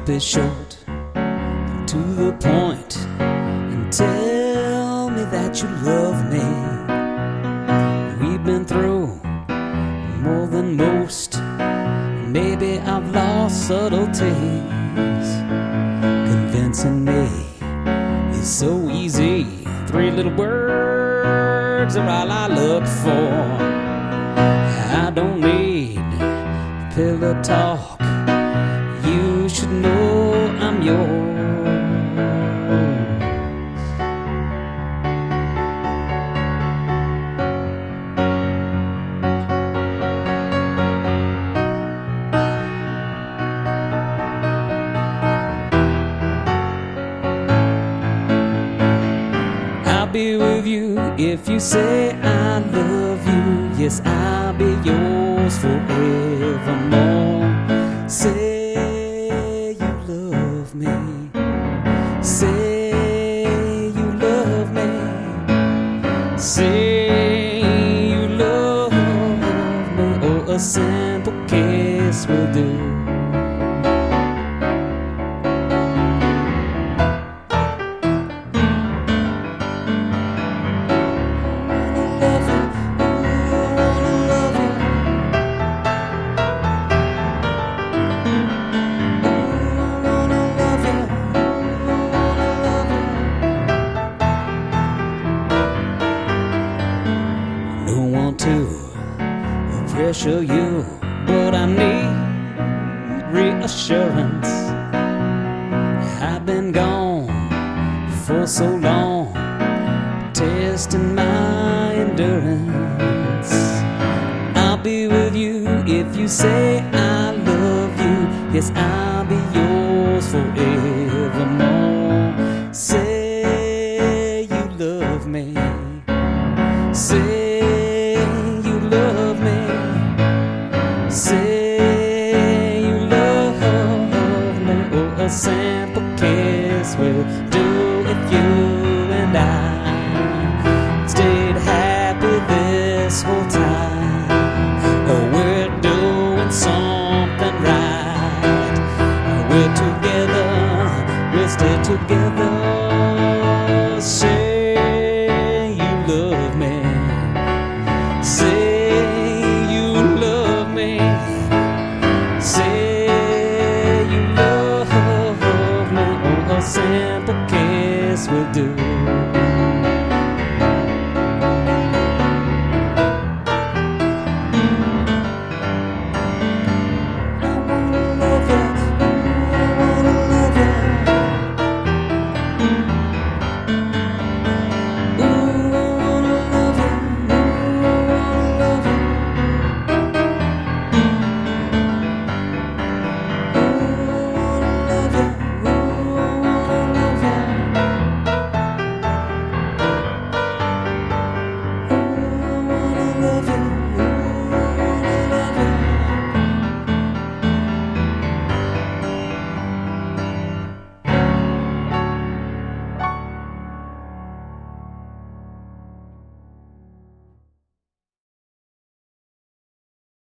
keep it short and to the point, and tell me that you love me. We've been through more than most. Maybe I've lost subtleties. Convincing me is so easy. 3 little words are all I look for. I don't need pillow talk. You should know I'm yours. I'll be with you if you say I love you. Yes, I'll be yours forevermore. Say you love me. Say you love me. Say you love me. Oh, a simple kiss will do. Don't want to pressure you, but I need reassurance. I've been gone for so long, testing my endurance. I'll be with you if you say I love you. Yes, I'll be yours forevermore. Say you love me. Say you love me. Say you love me. Oh, a simple